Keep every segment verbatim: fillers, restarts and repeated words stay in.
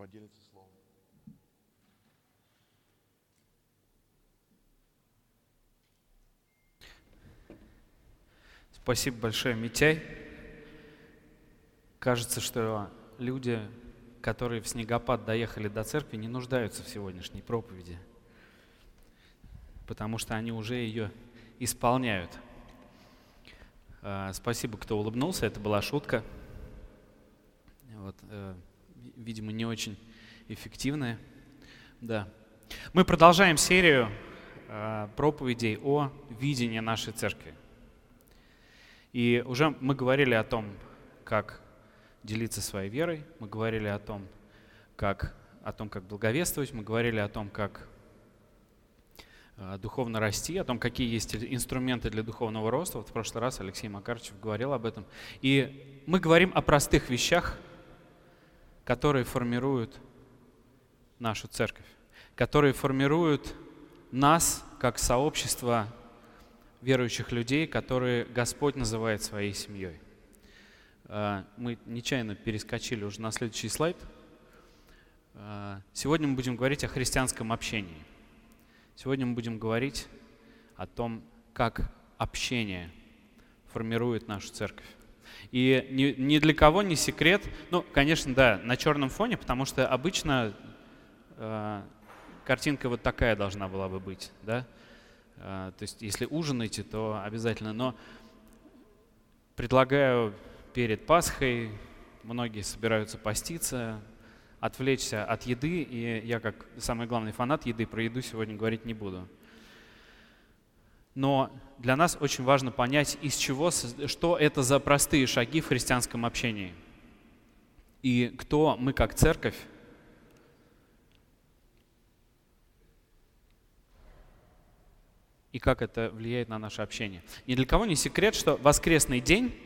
поделится словом. Спасибо большое, Митяй. Кажется, что люди, которые в снегопад доехали до церкви, не нуждаются в сегодняшней проповеди, потому что они уже ее исполняют. Спасибо, кто улыбнулся, это была шутка. Вот, видимо, не очень эффективная. Да. Мы продолжаем серию проповедей о видении нашей церкви. И уже мы говорили о том, как делиться своей верой, мы говорили о том, как, о том, как благовествовать, мы говорили о том, как э, духовно расти, о том, какие есть инструменты для духовного роста. Вот в прошлый раз Алексей Макарович говорил об этом. И мы говорим о простых вещах, которые формируют нашу церковь, которые формируют нас как сообщество верующих людей, которые Господь называет своей семьей. Мы нечаянно перескочили уже на следующий слайд. Сегодня мы будем говорить о христианском общении. Сегодня мы будем говорить о том, как общение формирует нашу церковь. И ни, ни для кого не секрет, ну, конечно, да, на черном фоне, потому что обычно э, картинка вот такая должна была бы быть, да. То есть, если ужинаете, то обязательно. Но предлагаю перед Пасхой, многие собираются поститься, отвлечься от еды. И я, как самый главный фанат еды, про еду сегодня говорить не буду. Но для нас очень важно понять, из чего, что это за простые шаги в христианском общении. И кто мы как церковь, и как это влияет на наше общение. Ни для кого не секрет, что воскресный день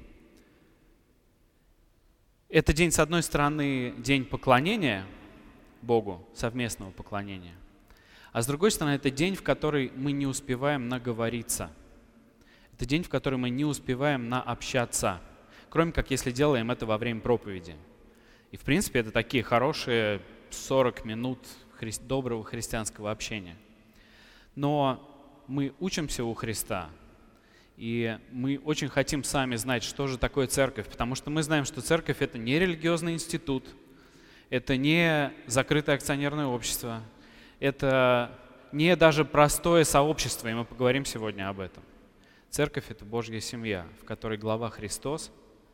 – это день, с одной стороны, день поклонения Богу, совместного поклонения, а с другой стороны, это день, в который мы не успеваем наговориться. Это день, в который мы не успеваем наобщаться, кроме как если делаем это во время проповеди. И, в принципе, это такие хорошие сорок минут хри- доброго христианского общения. Но мы учимся у Христа, и мы очень хотим сами знать, что же такое церковь, потому что мы знаем, что церковь — это не религиозный институт, это не закрытое акционерное общество, это не даже простое сообщество, и мы поговорим сегодня об этом. Церковь — это Божья семья, в которой глава Христос,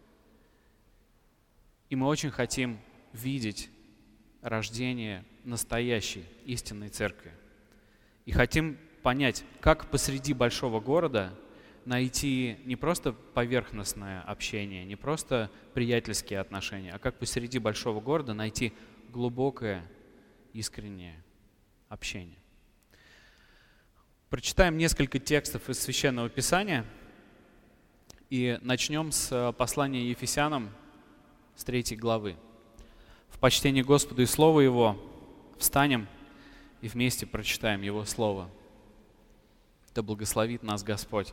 и мы очень хотим видеть рождение настоящей истинной церкви. И хотим понять, как посреди большого города найти не просто поверхностное общение, не просто приятельские отношения, а как посреди большого города найти глубокое, искреннее общение. Прочитаем несколько текстов из Священного Писания и начнем с послания Ефесянам с третьей главы. В почтении Господу и Слова Его встанем и вместе прочитаем Его Слово. Да благословит нас Господь.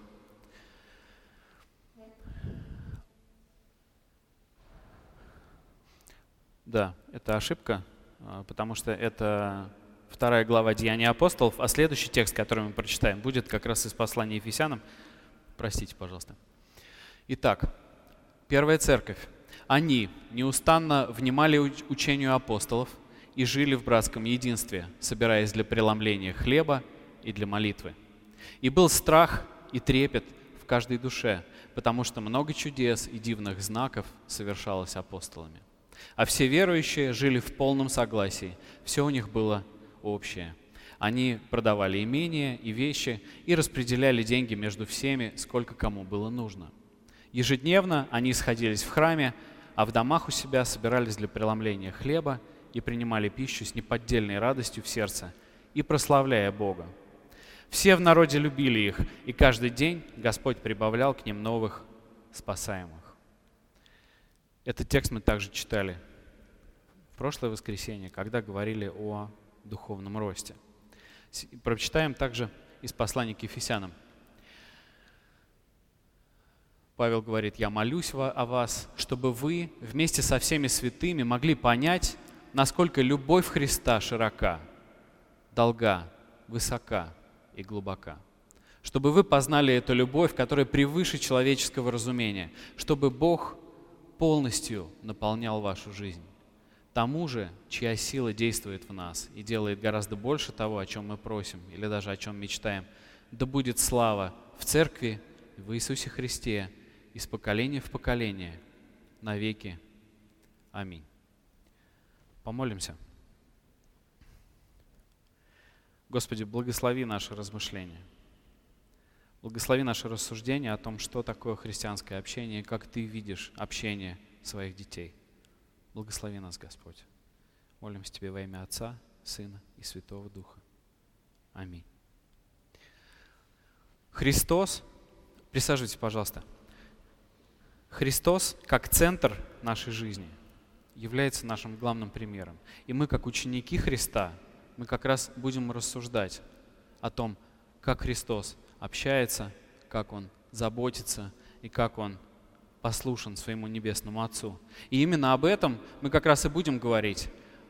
Да, это ошибка, потому что это вторая глава Деяний апостолов, а следующий текст, который мы прочитаем, будет как раз из послания Ефесянам. Простите, пожалуйста. Итак, первая церковь. Они неустанно внимали учению апостолов и жили в братском единстве, собираясь для преломления хлеба и для молитвы. И был страх и трепет в каждой душе, потому что много чудес и дивных знаков совершалось апостолами. А все верующие жили в полном согласии, все у них было общее. Они продавали имения и вещи и распределяли деньги между всеми, сколько кому было нужно. Ежедневно они сходились в храме, а в домах у себя собирались для преломления хлеба и принимали пищу с неподдельной радостью в сердце и прославляя Бога. Все в народе любили их, и каждый день Господь прибавлял к ним новых спасаемых. Этот текст мы также читали в прошлое воскресенье, когда говорили о духовном росте. Прочитаем также из послания к Ефесянам. Павел говорит: «Я молюсь о вас, чтобы вы вместе со всеми святыми могли понять, насколько любовь Христа широка, долга, высока и глубока. Чтобы вы познали эту любовь, которая превыше человеческого разумения, чтобы Бог полностью наполнял вашу жизнь. Тому же, чья сила действует в нас и делает гораздо больше того, о чем мы просим или даже о чем мечтаем, да будет слава в Церкви, в Иисусе Христе, из поколения в поколение, навеки. Аминь. Помолимся. Господи, благослови наши размышления. Благослови наше рассуждение о том, что такое христианское общение, и как Ты видишь общение своих детей. Благослови нас, Господь. Молимся Тебе во имя Отца, Сына и Святого Духа. Аминь. Христос, присаживайтесь, пожалуйста. Христос, как центр нашей жизни, является нашим главным примером. И мы, как ученики Христа, мы как раз будем рассуждать о том, как Христос общается, как Он заботится и как Он послушен своему Небесному Отцу. И именно об этом мы как раз и будем говорить.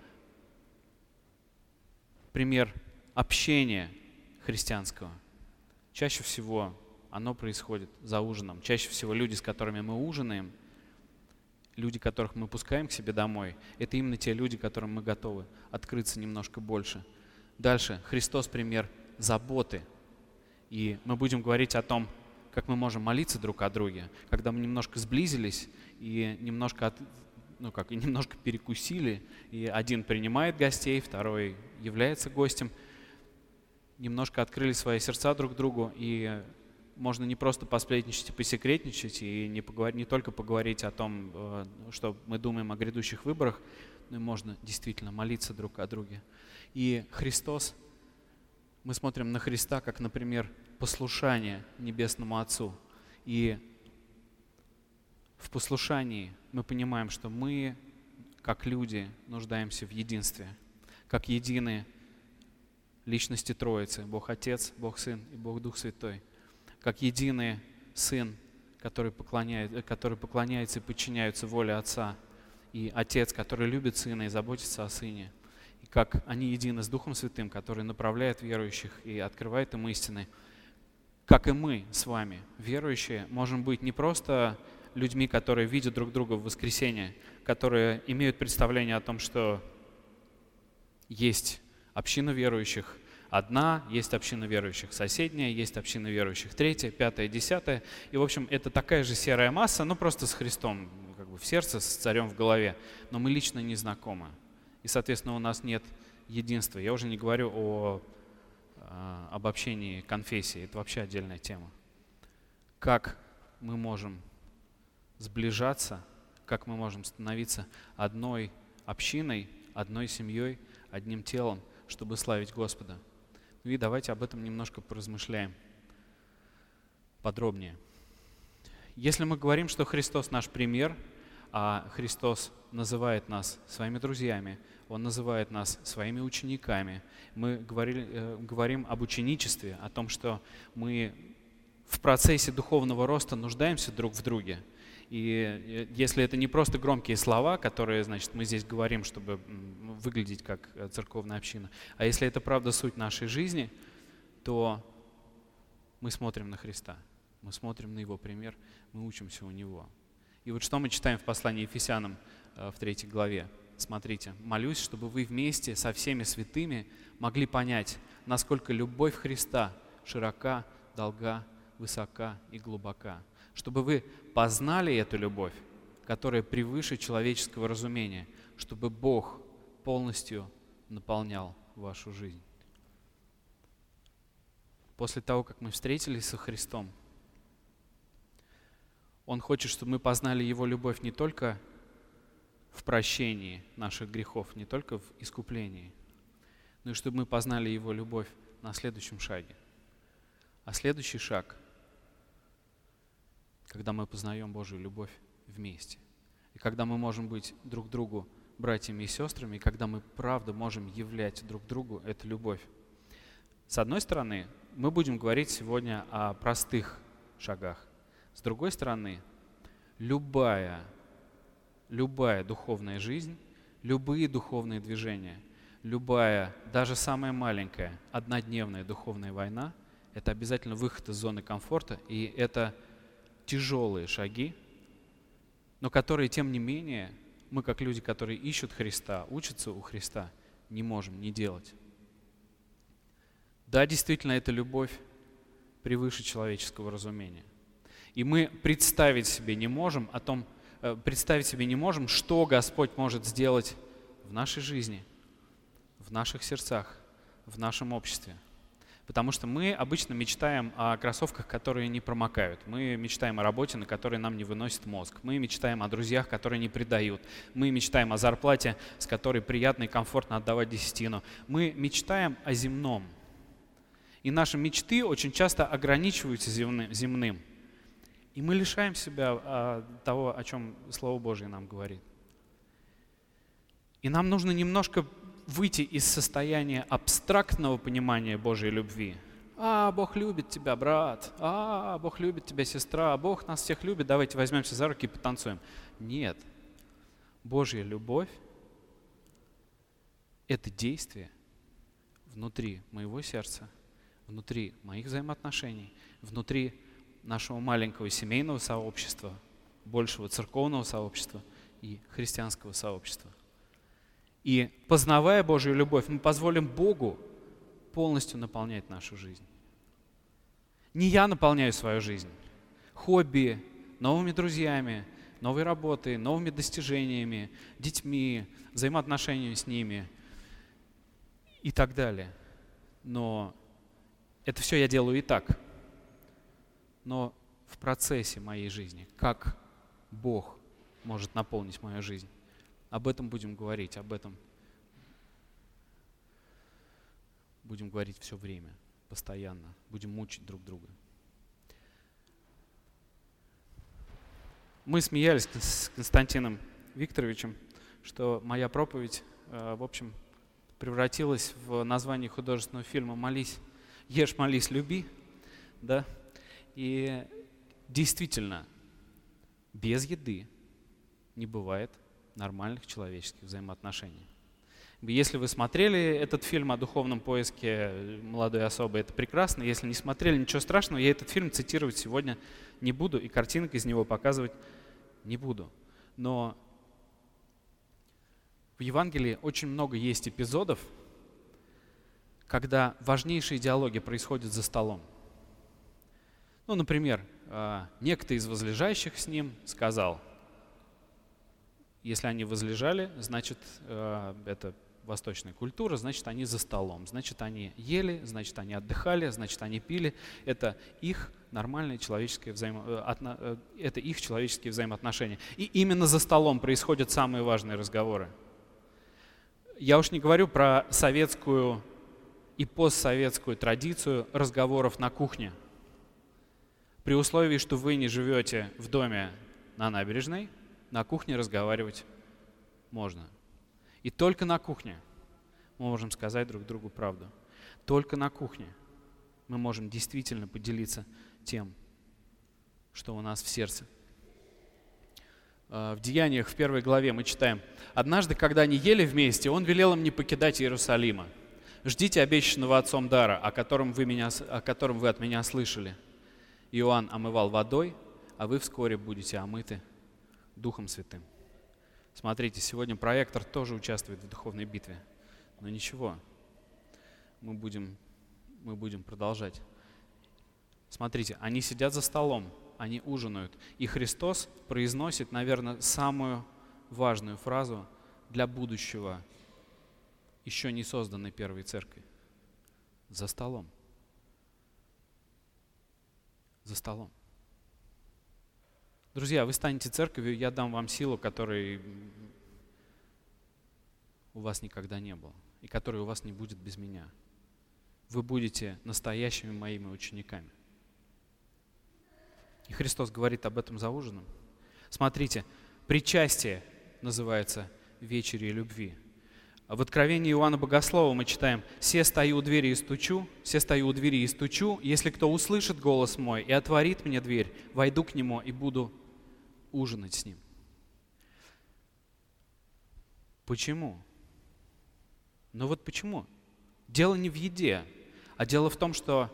Пример общения христианского. Чаще всего оно происходит за ужином. Чаще всего люди, с которыми мы ужинаем, люди, которых мы пускаем к себе домой, это именно те люди, которым мы готовы открыться немножко больше. Дальше. Христос — пример заботы. И мы будем говорить о том, как мы можем молиться друг о друге, когда мы немножко сблизились и немножко, от, ну как, и немножко перекусили, и один принимает гостей, второй является гостем, немножко открыли свои сердца друг другу, и можно не просто посплетничать и посекретничать, и не, поговорить, не только поговорить о том, что мы думаем о грядущих выборах, но и можно действительно молиться друг о друге. И Христос, мы смотрим на Христа как, например, послушание Небесному Отцу. И в послушании мы понимаем, что мы, как люди, нуждаемся в единстве, как единые личности Троицы, Бог Отец, Бог Сын и Бог Дух Святой, как единый Сын, который, поклоняет, который поклоняется и подчиняется воле Отца, и Отец, который любит Сына и заботится о Сыне, и как они едины с Духом Святым, который направляет верующих и открывает им истины. Как и мы с вами, верующие, можем быть не просто людьми, которые видят друг друга в воскресенье, которые имеют представление о том, что есть община верующих одна, есть община верующих соседняя, есть община верующих третья, пятая, десятая. И, в общем, это такая же серая масса, но просто с Христом как бы в сердце, с царем в голове. Но мы лично не знакомы. И, соответственно, у нас нет единства. Я уже не говорю о об общении конфессии. Это вообще отдельная тема. Как мы можем сближаться, как мы можем становиться одной общиной, одной семьей, одним телом, чтобы славить Господа. Ну и давайте об этом немножко поразмышляем подробнее. Если мы говорим, что Христос наш пример, а Христос называет нас своими друзьями, Он называет нас своими учениками. Мы говорили, э, говорим об ученичестве, о том, что мы в процессе духовного роста нуждаемся друг в друге. И если это не просто громкие слова, которые, значит, мы здесь говорим, чтобы выглядеть как церковная община, а если это правда суть нашей жизни, то мы смотрим на Христа, мы смотрим на Его пример, мы учимся у Него. И вот что мы читаем в послании Ефесянам в третьей главе. Смотрите, молюсь, чтобы вы вместе со всеми святыми могли понять, насколько любовь Христа широка, долга, высока и глубока. Чтобы вы познали эту любовь, которая превыше человеческого разумения, чтобы Бог полностью наполнял вашу жизнь. После того, как мы встретились со Христом, Он хочет, чтобы мы познали Его любовь не только в прощении наших грехов, не только в искуплении, но и чтобы мы познали Его любовь на следующем шаге. А следующий шаг, когда мы познаем Божию любовь вместе, и когда мы можем быть друг другу братьями и сестрами, и когда мы правда можем являть друг другу эту любовь. С одной стороны, мы будем говорить сегодня о простых шагах. С другой стороны, любая, любая духовная жизнь, любые духовные движения, любая, даже самая маленькая, однодневная духовная война — это обязательно выход из зоны комфорта, и это тяжелые шаги, но которые, тем не менее, мы, как люди, которые ищут Христа, учатся у Христа, не можем не делать. Да, действительно, это любовь превыше человеческого разумения. И мы представить себе не можем о том, э, представить себе не можем, что Господь может сделать в нашей жизни, в наших сердцах, в нашем обществе. Потому что мы обычно мечтаем о кроссовках, которые не промокают. Мы мечтаем о работе, на которой нам не выносит мозг. Мы мечтаем о друзьях, которые не предают. Мы мечтаем о зарплате, с которой приятно и комфортно отдавать десятину. Мы мечтаем о земном. И наши мечты очень часто ограничиваются земным. И мы лишаем себя того, о чем Слово Божие нам говорит. И нам нужно немножко выйти из состояния абстрактного понимания Божьей любви. А, Бог любит тебя, брат. А, Бог любит тебя, сестра. Бог нас всех любит. Давайте возьмемся за руки и потанцуем. Нет. Божья любовь — это действие внутри моего сердца, внутри моих взаимоотношений, внутри нашего маленького семейного сообщества, большего церковного сообщества и христианского сообщества. И познавая Божью любовь, мы позволим Богу полностью наполнять нашу жизнь. Не я наполняю свою жизнь. Хобби, новыми друзьями, новой работой, новыми достижениями, детьми, взаимоотношениями с ними и так далее. Но это все я делаю и так. Но в процессе моей жизни, как Бог может наполнить мою жизнь, об этом будем говорить, об этом будем говорить все время, постоянно. Будем мучить друг друга. Мы смеялись с Константином Викторовичем, что моя проповедь, в общем, превратилась в название художественного фильма «Молись, ешь, молись, люби». Да? И действительно, без еды не бывает нормальных человеческих взаимоотношений. Если вы смотрели этот фильм о духовном поиске молодой особы, это прекрасно. Если не смотрели, ничего страшного, я этот фильм цитировать сегодня не буду и картинок из него показывать не буду. Но в Евангелии очень много есть эпизодов, когда важнейшие диалоги происходят за столом. Ну, например, некто из возлежащих с ним сказал: если они возлежали, значит, это восточная культура, значит, они за столом, значит, они ели, значит, они отдыхали, значит, они пили. Это их нормальные человеческие взаимо... это их человеческие взаимоотношения. И именно за столом происходят самые важные разговоры. Я уж не говорю про советскую и постсоветскую традицию разговоров на кухне. При условии, что вы не живете в доме на набережной, на кухне разговаривать можно. И только на кухне мы можем сказать друг другу правду. Только на кухне мы можем действительно поделиться тем, что у нас в сердце. В Деяниях в первой главе мы читаем: «Однажды, когда они ели вместе, он велел им не покидать Иерусалима. Ждите обещанного Отцом дара, о котором вы, меня, о котором вы от меня слышали. Иоанн омывал водой, а вы вскоре будете омыты Духом Святым». Смотрите, сегодня проектор тоже участвует в духовной битве. Но ничего, мы будем, мы будем продолжать. Смотрите, они сидят за столом, они ужинают. И Христос произносит, наверное, самую важную фразу для будущего еще не созданной первой церкви. За столом. За столом. Друзья, вы станете церковью, я дам вам силу, которой у вас никогда не было, и которой у вас не будет без меня. Вы будете настоящими моими учениками. И Христос говорит об этом за ужином. Смотрите, причастие называется вечерей любви. В Откровении Иоанна Богослова мы читаем: «Се стою у двери и стучу, се стою у двери и стучу, если кто услышит голос мой и отворит мне дверь, войду к нему и буду ужинать с ним». Почему? Ну вот почему? Дело не в еде, а дело в том, что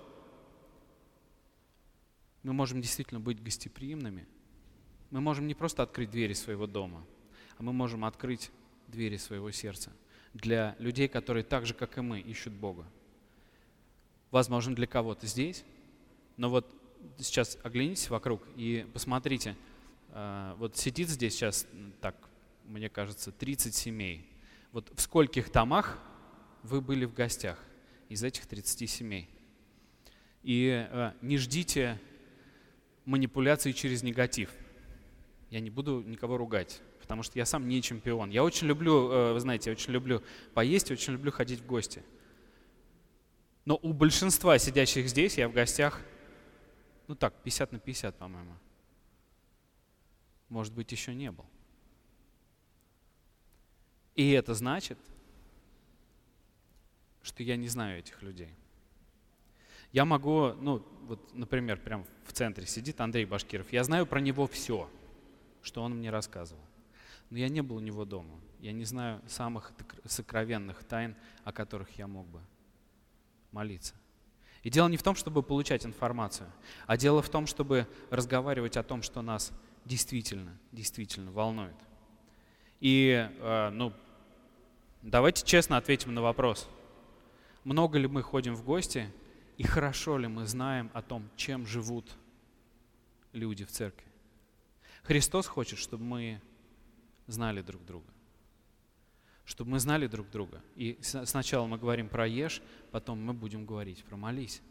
мы можем действительно быть гостеприимными. Мы можем не просто открыть двери своего дома, а мы можем открыть двери своего сердца для людей, которые так же, как и мы, ищут Бога. Возможно, для кого-то здесь, но вот сейчас оглянитесь вокруг и посмотрите, вот сидит здесь сейчас, так, мне кажется, тридцать семей. Вот в скольких домах вы были в гостях из этих тридцати семей? И не ждите манипуляции через негатив. Я не буду никого ругать, потому что я сам не чемпион. Я очень люблю, вы знаете, я очень люблю поесть, очень люблю ходить в гости. Но у большинства сидящих здесь я в гостях, ну так, пятьдесят на пятьдесят, по-моему. Может быть, еще не был. И это значит, что я не знаю этих людей. Я могу, ну, вот, например, прямо в центре сидит Андрей Башкиров. Я знаю про него все, что он мне рассказывал. Но я не был у него дома. Я не знаю самых сокровенных тайн, о которых я мог бы молиться. И дело не в том, чтобы получать информацию, а дело в том, чтобы разговаривать о том, что нас действительно, действительно волнует. И, э, ну, давайте честно ответим на вопрос. Много ли мы ходим в гости и хорошо ли мы знаем о том, чем живут люди в церкви? Христос хочет, чтобы мы знали друг друга. Чтобы мы знали друг друга. И сначала мы говорим про ешь, потом мы будем говорить про молись.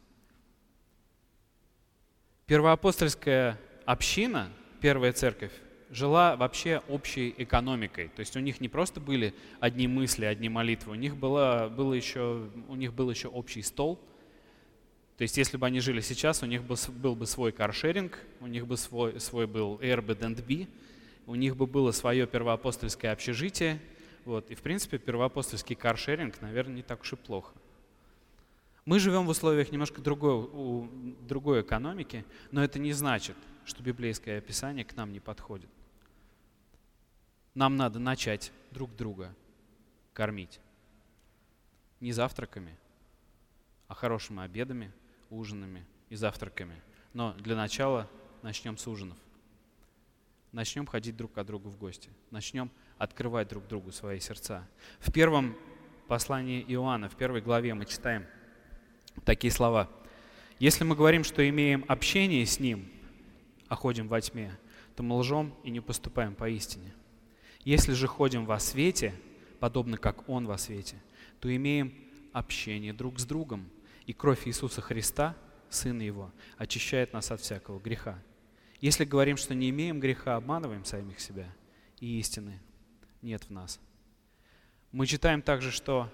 Первоапостольская община, первая церковь, жила вообще общей экономикой. То есть у них не просто были одни мысли, одни молитвы, у них, было, было еще, у них был еще общий стол. То есть если бы они жили сейчас, у них был, был бы свой каршеринг, у них бы свой, свой был Airbnb, у них бы было свое первоапостольское общежитие. Вот. И в принципе первоапостольский каршеринг, наверное, не так уж и плохо. Мы живем в условиях немножко другой, у, другой экономики, но это не значит, что библейское описание к нам не подходит. Нам надо начать друг друга кормить. Не завтраками, а хорошими обедами, ужинами и завтраками. Но для начала начнем с ужинов. Начнем ходить друг к другу в гости. Начнем открывать друг другу свои сердца. В первом послании Иоанна, в первой главе мы читаем такие слова. «Если мы говорим, что имеем общение с Ним, а ходим во тьме, то мы лжем и не поступаем поистине. Если же ходим во свете, подобно как Он во свете, то имеем общение друг с другом, и кровь Иисуса Христа, Сына Его, очищает нас от всякого греха. Если говорим, что не имеем греха, обманываем самих себя, и истины нет в нас». Мы читаем также, что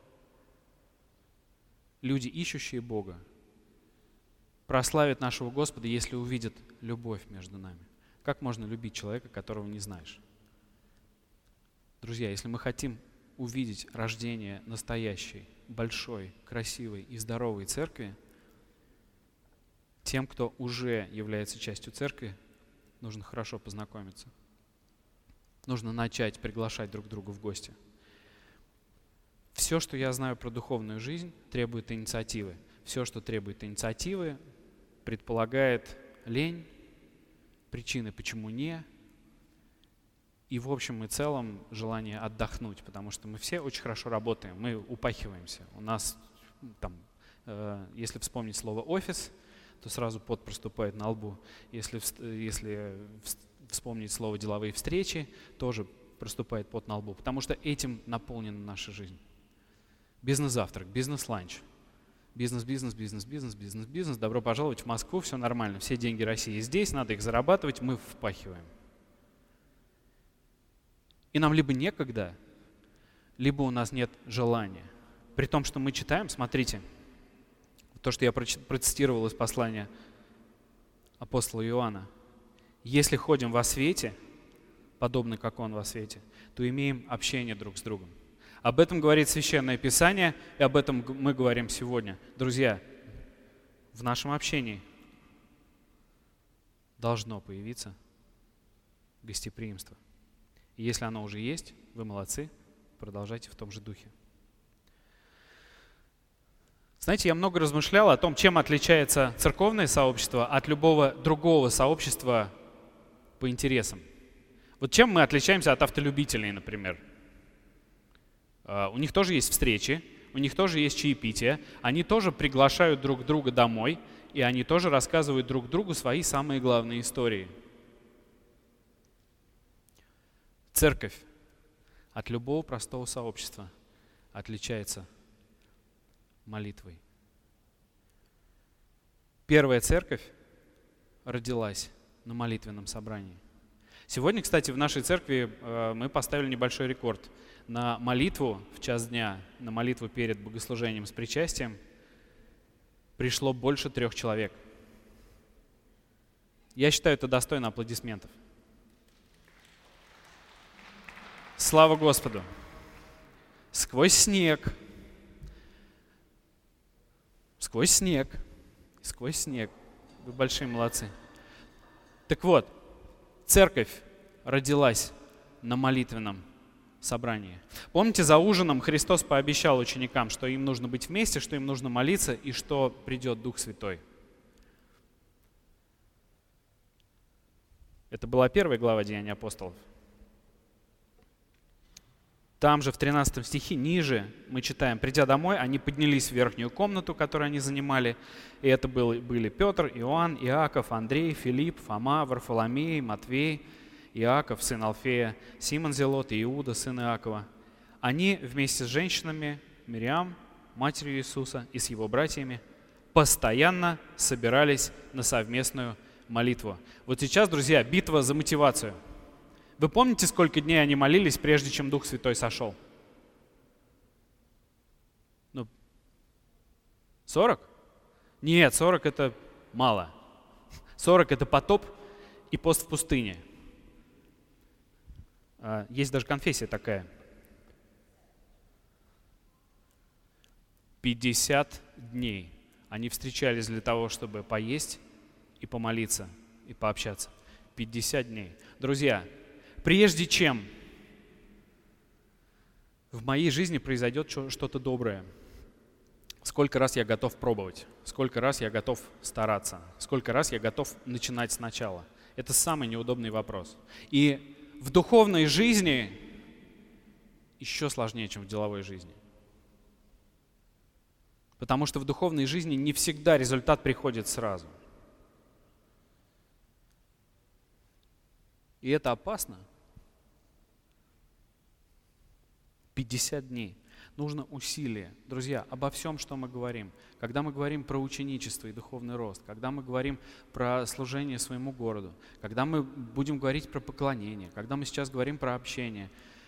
люди, ищущие Бога, прославят нашего Господа, если увидят любовь между нами. Как можно любить человека, которого не знаешь? Друзья, если мы хотим увидеть рождение настоящей, большой, красивой и здоровой церкви, тем, кто уже является частью церкви, нужно хорошо познакомиться. Нужно начать приглашать друг друга в гости. Все, что я знаю про духовную жизнь, требует инициативы. Все, что требует инициативы, предполагает лень, причины, почему не, и в общем и целом желание отдохнуть, потому что мы все очень хорошо работаем, мы упахиваемся. У нас, там, э, если вспомнить слово «офис», то сразу пот проступает на лбу. Если, если вспомнить слово «деловые встречи», тоже проступает пот на лбу, потому что этим наполнена наша жизнь. Бизнес-завтрак, бизнес-ланч. Бизнес, бизнес, бизнес, бизнес, бизнес, бизнес. Добро пожаловать в Москву, все нормально. Все деньги России здесь, надо их зарабатывать, мы впахиваем. И нам либо некогда, либо у нас нет желания. При том, что мы читаем, смотрите, то, что я процитировал из послания апостола Иоанна. Если ходим во свете, подобно как Он во свете, то имеем общение друг с другом. Об этом говорит Священное Писание, и об этом мы говорим сегодня. Друзья, в нашем общении должно появиться гостеприимство. И если оно уже есть, вы молодцы, продолжайте в том же духе. Знаете, я много размышлял о том, чем отличается церковное сообщество от любого другого сообщества по интересам. Вот чем мы отличаемся от автолюбителей, например? У них тоже есть встречи, у них тоже есть чаепитие, они тоже приглашают друг друга домой, и они тоже рассказывают друг другу свои самые главные истории. Церковь от любого простого сообщества отличается молитвой. Первая церковь родилась на молитвенном собрании. Сегодня, кстати, в нашей церкви э, мы поставили небольшой рекорд. На молитву в час дня, на молитву перед богослужением с причастием пришло больше трех человек. Я считаю, это достойно аплодисментов. Слава Господу! Сквозь снег, сквозь снег, сквозь снег. Вы большие молодцы. Так вот, церковь родилась на молитвенном собрании. Помните, за ужином Христос пообещал ученикам, что им нужно быть вместе, что им нужно молиться и что придет Дух Святой. Это была первая глава Деяний апостолов. Там же в тринадцатом стихе ниже мы читаем: «Придя домой, они поднялись в верхнюю комнату, которую они занимали, и это был, были Петр, Иоанн, Иаков, Андрей, Филипп, Фома, Варфоломей, Матвей, Иаков, сын Алфея, Симон Зелот и Иуда, сын Иакова. Они вместе с женщинами, Мириам, матерью Иисуса, и с его братьями постоянно собирались на совместную молитву». Вот сейчас, друзья, битва за мотивацию. Вы помните, сколько дней они молились, прежде чем Дух Святой сошел? Ну, сорок? Нет, сорок это мало. сорок это потоп и пост в пустыне. Есть даже конфессия такая. пятьдесят дней они встречались для того, чтобы поесть и помолиться, и пообщаться. пятьдесят дней. Друзья, прежде чем в моей жизни произойдет что-то доброе, сколько раз я готов пробовать, сколько раз я готов стараться, сколько раз я готов начинать сначала. Это самый неудобный вопрос. И в духовной жизни еще сложнее, чем в деловой жизни. Потому что в духовной жизни не всегда результат приходит сразу. И это опасно. пятьдесят дней. Нужно усилие. Друзья, обо всем, что мы говорим. Когда мы говорим про ученичество и духовный рост, когда мы говорим про служение своему городу, когда мы будем говорить про поклонение, когда мы сейчас говорим про общение,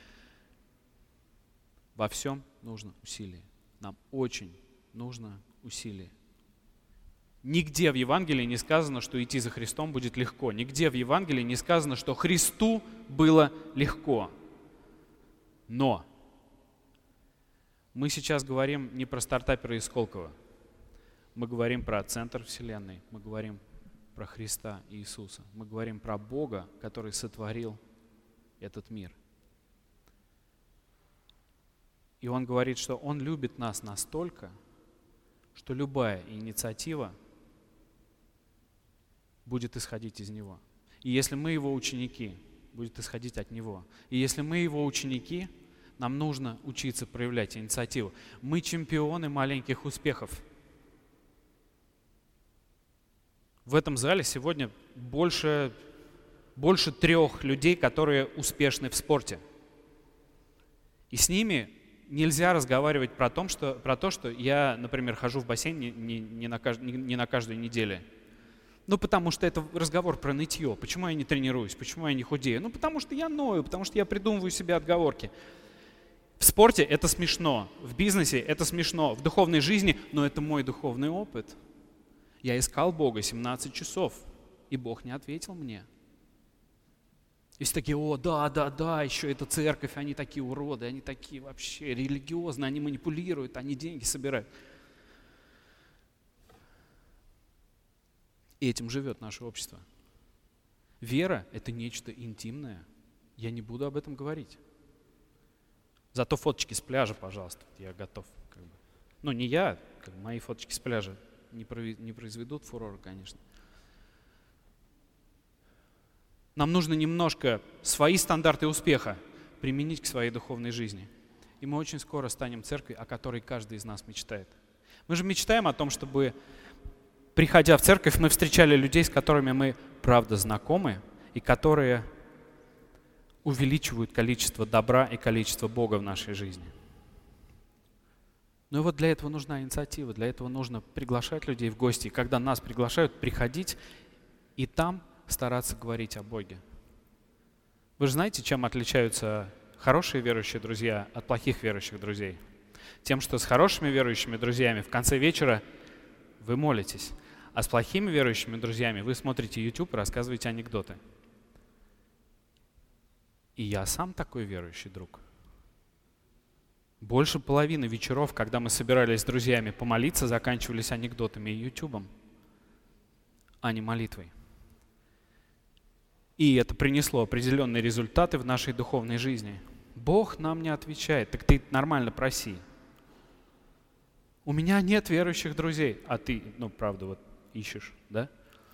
во всем нужно усилие. Нам очень нужно усилие. Нигде в Евангелии не сказано, что идти за Христом будет легко. Нигде в Евангелии не сказано, что Христу было легко. Но мы сейчас говорим не про стартапера из Сколково. Мы говорим про центр Вселенной. Мы говорим про Христа и Иисуса. Мы говорим про Бога, который сотворил этот мир. И Он говорит, что Он любит нас настолько, что любая инициатива будет исходить из Него. И если мы Его ученики, будет исходить от Него. И если мы Его ученики, нам нужно учиться проявлять инициативу. Мы чемпионы маленьких успехов. В этом зале сегодня больше, больше трех людей, которые успешны в спорте. И с ними нельзя разговаривать про, том, что, про то, что я, например, хожу в бассейн не, не, не, на, кажд, не, не на каждую неделю. Ну, потому что это разговор про нытье. Почему я не тренируюсь? Почему я не худею? Ну, потому что я ною, потому что я придумываю себе отговорки. В спорте это смешно, в бизнесе это смешно, в духовной жизни, но это мой духовный опыт. Я искал Бога семнадцать часов, и Бог не ответил мне. И все такие: о, да, да, да, еще это церковь, они такие уроды, они такие вообще религиозные, они манипулируют, они деньги собирают. И этим живет наше общество. Вера – это нечто интимное. Я не буду об этом говорить. Зато фоточки с пляжа, пожалуйста, я готов. Как бы. Ну, не я, как бы мои фоточки с пляжа не, прови- не произведут фурора, конечно. Нам нужно немножко свои стандарты успеха применить к своей духовной жизни. И мы очень скоро станем церковью, о которой каждый из нас мечтает. Мы же мечтаем о том, чтобы, приходя в церковь, мы встречали людей, с которыми мы правда знакомы, и которые увеличивают количество добра и количество Бога в нашей жизни. Ну и вот для этого нужна инициатива, для этого нужно приглашать людей в гости. И когда нас приглашают, приходить и там стараться говорить о Боге. Вы же знаете, чем отличаются хорошие верующие друзья от плохих верующих друзей? Тем, что с хорошими верующими друзьями в конце вечера вы молитесь, а с плохими верующими друзьями вы смотрите YouTube и рассказываете анекдоты. И я сам такой верующий друг. Больше половины вечеров, когда мы собирались с друзьями помолиться, заканчивались анекдотами и ютубом, а не молитвой. И это принесло определенные результаты в нашей духовной жизни. Бог нам не отвечает, так ты нормально проси. У меня нет верующих друзей, а ты, ну, правда, вот ищешь, да?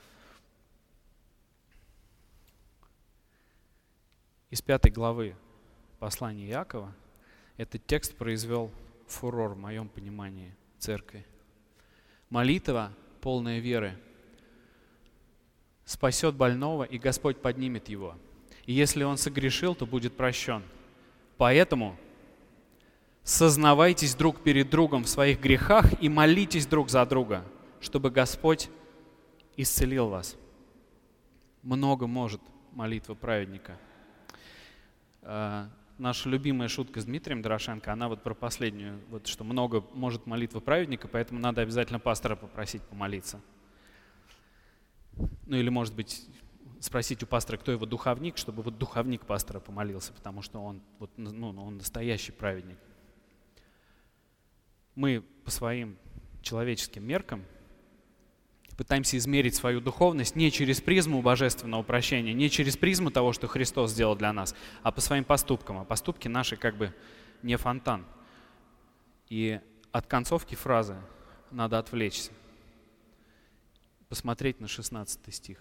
Из пятой главы послания Иакова этот текст произвел фурор в моем понимании церкви. Молитва, полная веры, спасет больного, и Господь поднимет его. И если он согрешил, то будет прощен. Поэтому сознавайтесь друг перед другом в своих грехах и молитесь друг за друга, чтобы Господь исцелил вас. Много может молитва праведника. Наша любимая шутка с Дмитрием Дорошенко, она вот про последнюю, вот что много может молитва праведника, поэтому надо обязательно пастора попросить помолиться. Ну или, может быть, спросить у пастора, кто его духовник, чтобы вот духовник пастора помолился, потому что он, вот, ну, он настоящий праведник. Мы по своим человеческим меркам пытаемся измерить свою духовность не через призму божественного прощения, не через призму того, что Христос сделал для нас, а по своим поступкам. А поступки наши как бы не фонтан. И от концовки фразы надо отвлечься. Посмотреть на шестнадцатый стих.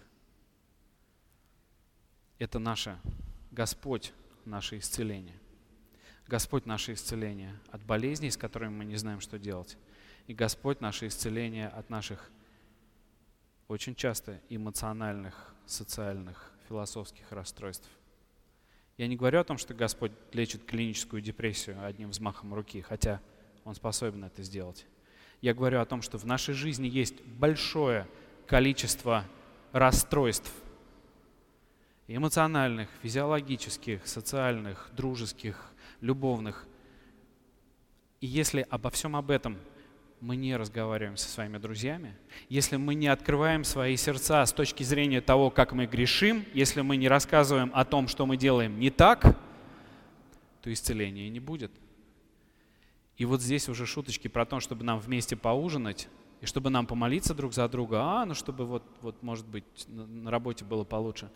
Это наше, Господь, наше исцеление. Господь наше исцеление от болезней, с которыми мы не знаем, что делать. И Господь наше исцеление от наших очень часто эмоциональных, социальных, философских расстройств. Я не говорю о том, что Господь лечит клиническую депрессию одним взмахом руки, хотя Он способен это сделать. Я говорю о том, что в нашей жизни есть большое количество расстройств эмоциональных, физиологических, социальных, дружеских, любовных. И если обо всем об этом мы не разговариваем со своими друзьями, если мы не открываем свои сердца с точки зрения того, как мы грешим, если мы не рассказываем о том, что мы делаем не так, то исцеления не будет. И вот здесь уже шуточки про то, чтобы нам вместе поужинать, и чтобы нам помолиться друг за друга, а, ну чтобы вот, вот может быть, на работе было получше.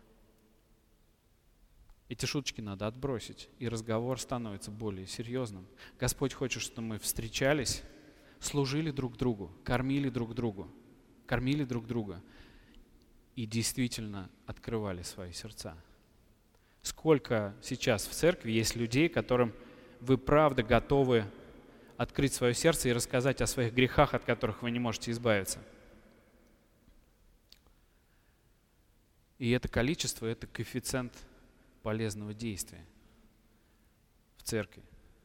Эти шуточки надо отбросить, и разговор становится более серьезным. Господь хочет, чтобы мы встречались, служили друг другу, кормили друг другу, кормили друг друга и действительно открывали свои сердца. Сколько сейчас в церкви есть людей, которым вы правда готовы открыть свое сердце и рассказать о своих грехах, от которых вы не можете избавиться. И это количество, это коэффициент полезного действия в церкви.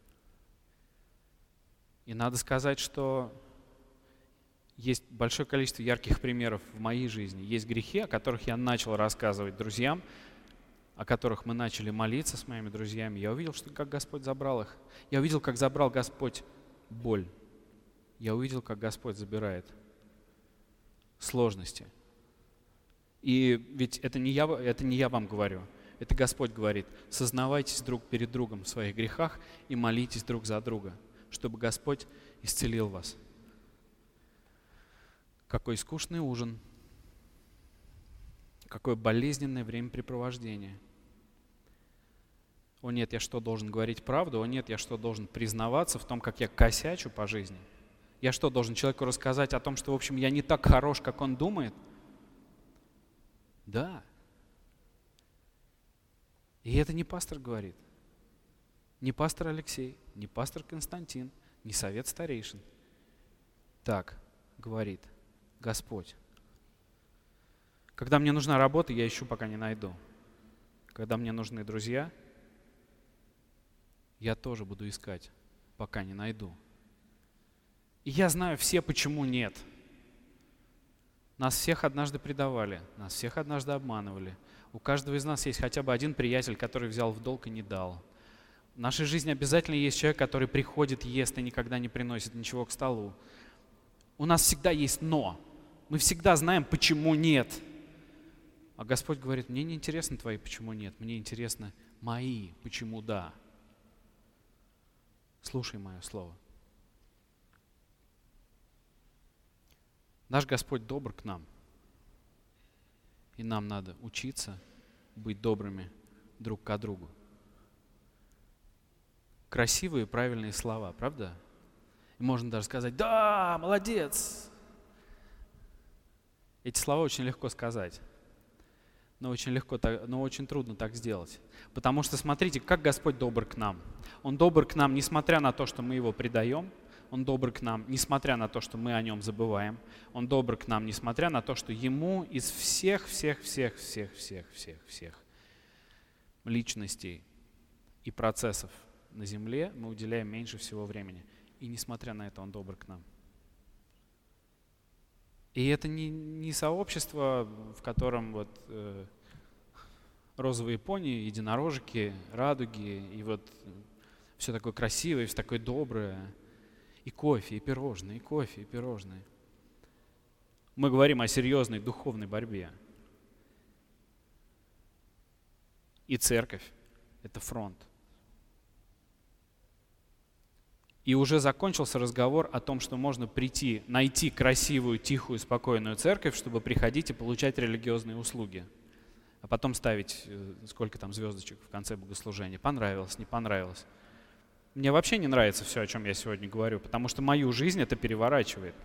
И надо сказать, что есть большое количество ярких примеров в моей жизни. Есть грехи, о которых я начал рассказывать друзьям, о которых мы начали молиться с моими друзьями. Я увидел, что как Господь забрал их. Я увидел, как забрал Господь боль. Я увидел, как Господь забирает сложности. И ведь это не я, это не я вам говорю. Это Господь говорит: сознавайтесь друг перед другом в своих грехах и молитесь друг за друга, чтобы Господь исцелил вас. Какой скучный ужин, какое болезненное времяпрепровождение. О нет, я что, должен говорить правду? О нет, я что, должен признаваться в том, как я косячу по жизни? Я что, должен человеку рассказать о том, что, в общем, я не так хорош, как он думает? Да. И это не пастор говорит. Не пастор Алексей, не пастор Константин, не совет старейшин. Так говорит Господь. Когда мне нужна работа, я ищу, пока не найду. Когда мне нужны друзья, я тоже буду искать, пока не найду. И я знаю все, почему нет. Нас всех однажды предавали, нас всех однажды обманывали. У каждого из нас есть хотя бы один приятель, который взял в долг и не дал. В нашей жизни обязательно есть человек, который приходит, ест и никогда не приносит ничего к столу. У нас всегда есть «но». Мы всегда знаем, почему нет. А Господь говорит: мне не интересно твои «почему нет», мне интересно мои «почему да». Слушай мое слово. Наш Господь добр к нам. И нам надо учиться быть добрыми друг к другу. Красивые, правильные слова, правда? И можно даже сказать: да, молодец. Эти слова очень легко сказать, но очень легко, но очень трудно так сделать. Потому что смотрите, как Господь добр к нам. Он добр к нам, несмотря на то, что мы Его предаем. Он добр к нам, несмотря на то, что мы о Нем забываем. Он добр к нам, несмотря на то, что Ему из всех, всех, всех, всех, всех, всех, всех личностей и процессов на земле мы уделяем меньше всего времени. И несмотря на это, Он добр к нам. И это не, не сообщество, в котором вот э, розовые пони, единорожики, радуги, и вот все такое красивое, все такое доброе, и кофе, и пирожные, и кофе, и пирожные. Мы говорим о серьезной духовной борьбе. И церковь — это фронт. И уже закончился разговор о том, что можно прийти, найти красивую, тихую, спокойную церковь, чтобы приходить и получать религиозные услуги. А потом ставить, сколько там звездочек в конце богослужения. Понравилось, не понравилось. Мне вообще не нравится все, о чем я сегодня говорю, потому что мою жизнь это переворачивает.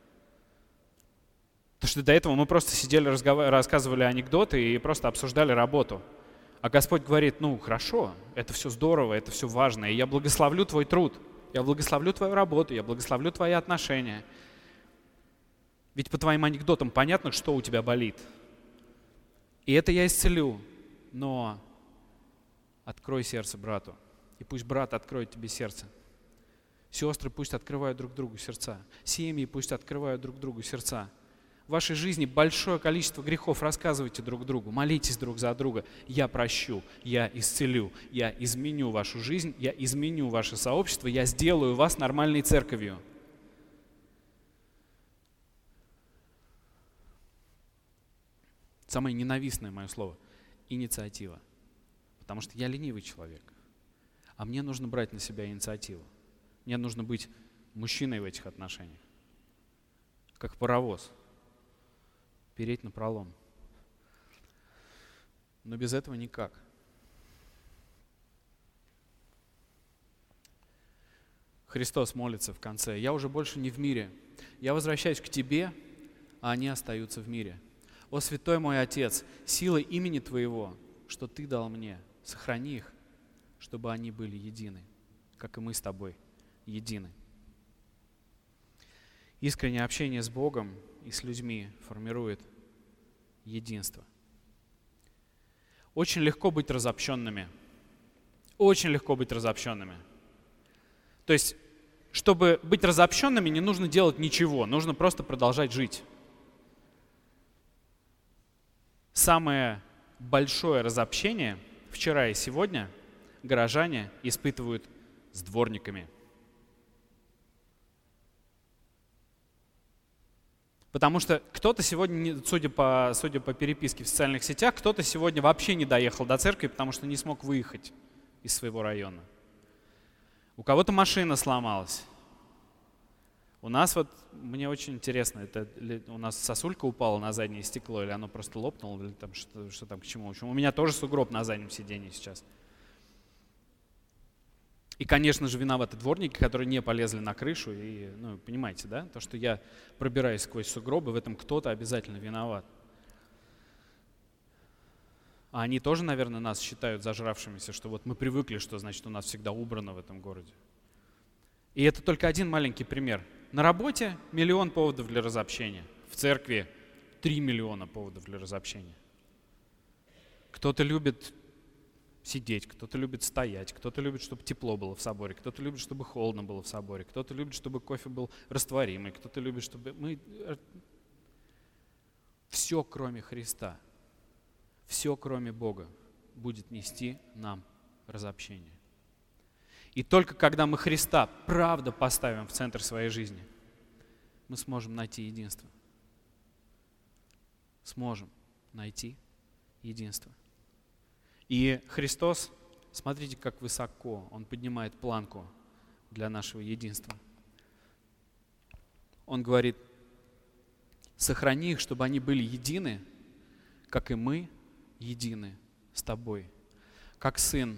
Потому что до этого мы просто сидели, разгов... рассказывали анекдоты и просто обсуждали работу. А Господь говорит: ну хорошо, это все здорово, это все важно, и я благословлю твой труд. Я благословлю твою работу, я благословлю твои отношения. Ведь по твоим анекдотам понятно, что у тебя болит. И это я исцелю. Но открой сердце брату, и пусть брат откроет тебе сердце. Сестры пусть открывают друг другу сердца. Семьи пусть открывают друг другу сердца. В вашей жизни большое количество грехов, рассказывайте друг другу, молитесь друг за друга. Я прощу, я исцелю, я изменю вашу жизнь, я изменю ваше сообщество, я сделаю вас нормальной церковью. Самое ненавистное мое слово – инициатива. Потому что я ленивый человек, а мне нужно брать на себя инициативу. Мне нужно быть мужчиной в этих отношениях, как паровоз. Переть напролом. Но без этого никак. Христос молится в конце: «Я уже больше не в мире. Я возвращаюсь к Тебе, а они остаются в мире. О, святой мой Отец, силой имени Твоего, что Ты дал мне, сохрани их, чтобы они были едины, как и мы с Тобой едины». Искреннее общение с Богом и с людьми формирует единство. Очень легко быть разобщенными. Очень легко быть разобщенными. То есть, чтобы быть разобщенными, не нужно делать ничего, нужно просто продолжать жить. Самое большое разобщение вчера и сегодня горожане испытывают с дворниками. Потому что кто-то сегодня, судя по, судя по переписке в социальных сетях, кто-то сегодня вообще не доехал до церкви, потому что не смог выехать из своего района. У кого-то машина сломалась. У нас вот, мне очень интересно, это у нас сосулька упала на заднее стекло, или оно просто лопнуло, или там что, что там к чему. В общем, у меня тоже сугроб на заднем сиденье сейчас. И, конечно же, виноваты дворники, которые не полезли на крышу. И, ну, понимаете, да? То, что я пробираюсь сквозь сугробы, в этом кто-то обязательно виноват. А они тоже, наверное, нас считают зажравшимися, что вот мы привыкли, что значит у нас всегда убрано в этом городе. И это только один маленький пример. На работе миллион поводов для разобщения. В церкви три миллиона поводов для разобщения. Кто-то любит сидеть, кто-то любит стоять, кто-то любит, чтобы тепло было в соборе, кто-то любит, чтобы холодно было в соборе, кто-то любит, чтобы кофе был растворимый, кто-то любит, чтобы мы... Все, кроме Христа, все, кроме Бога, будет нести нам разобщение. И только когда мы Христа правда поставим в центр своей жизни, мы сможем найти единство. Сможем найти единство. И Христос, смотрите, как высоко Он поднимает планку для нашего единства. Он говорит: сохрани их, чтобы они были едины, как и мы едины с тобой. Как Сын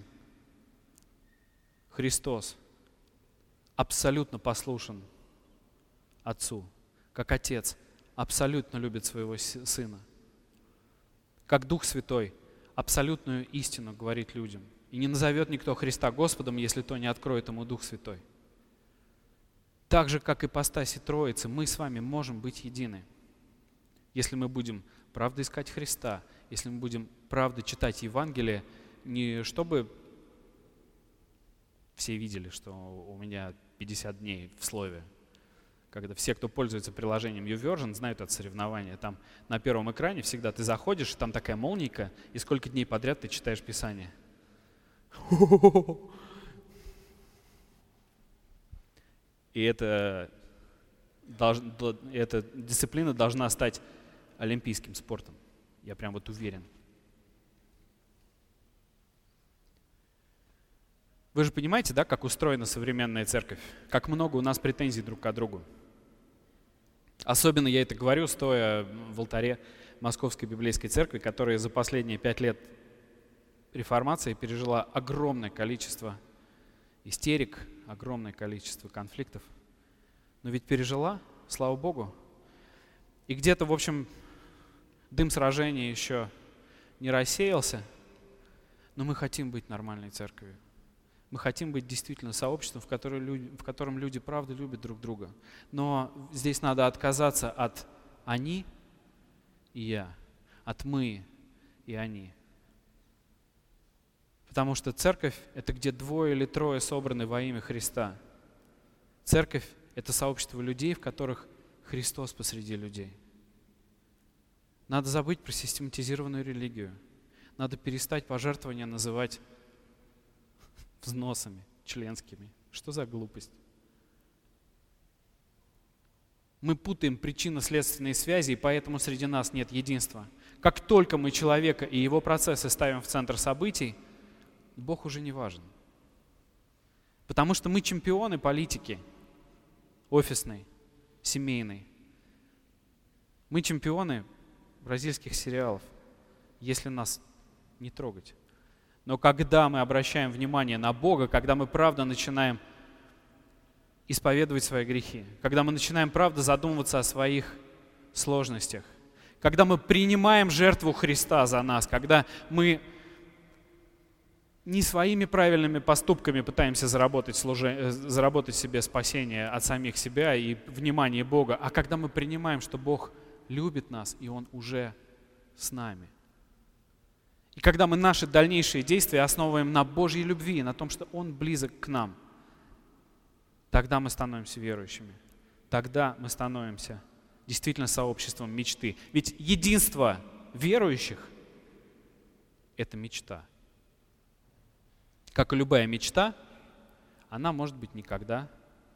Христос абсолютно послушен Отцу, как Отец абсолютно любит своего Сына, как Дух Святой абсолютную истину говорит людям. И не назовет никто Христа Господом, если то не откроет ему Дух Святой. Так же, как ипостаси Троицы, мы с вами можем быть едины, если мы будем правда искать Христа, если мы будем правда читать Евангелие, не чтобы все видели, что у меня пятьдесят дней в слове, когда все, кто пользуется приложением YouVersion, знают это соревнование. Там на первом экране всегда ты заходишь, там такая молнийка, и сколько дней подряд ты читаешь Писание. И это, эта дисциплина должна стать олимпийским спортом. Я прям вот уверен. Вы же понимаете, да, как устроена современная церковь? Как много у нас претензий друг к другу. Особенно я это говорю, стоя в алтаре Московской библейской церкви, которая за последние пять лет реформации пережила огромное количество истерик, огромное количество конфликтов. Но ведь пережила, слава Богу. И где-то, в общем, дым сражения еще не рассеялся, но мы хотим быть нормальной церковью. Мы хотим быть действительно сообществом, в котором люди, в котором люди правда любят друг друга. Но здесь надо отказаться от «они» и «я», от «мы» и «они». Потому что церковь — это где двое или трое собраны во имя Христа. Церковь — это сообщество людей, в которых Христос посреди людей. Надо забыть про систематизированную религию. Надо перестать пожертвования называть взносами членскими. Что за глупость? Мы путаем причинно-следственные связи, и поэтому среди нас нет единства. Как только мы человека и его процессы ставим в центр событий, Бог уже не важен. Потому что мы чемпионы политики, офисной, семейной. Мы чемпионы бразильских сериалов, если нас не трогать. Но когда мы обращаем внимание на Бога, когда мы правда начинаем исповедовать свои грехи, когда мы начинаем правда задумываться о своих сложностях, когда мы принимаем жертву Христа за нас, когда мы не своими правильными поступками пытаемся заработать, служение, заработать себе спасение от самих себя и внимание Бога, а когда мы принимаем, что Бог любит нас, и Он уже с нами. И когда мы наши дальнейшие действия основываем на Божьей любви, на том, что Он близок к нам, тогда мы становимся верующими. Тогда мы становимся действительно сообществом мечты. Ведь единство верующих – это мечта. Как и любая мечта, она, может быть, никогда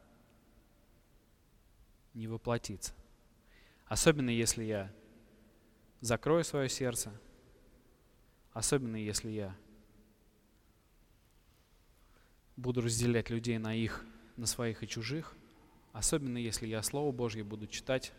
не воплотится. Особенно если я закрою свое сердце, особенно если я буду разделять людей на их, на своих и чужих, особенно если я Слово Божье буду читать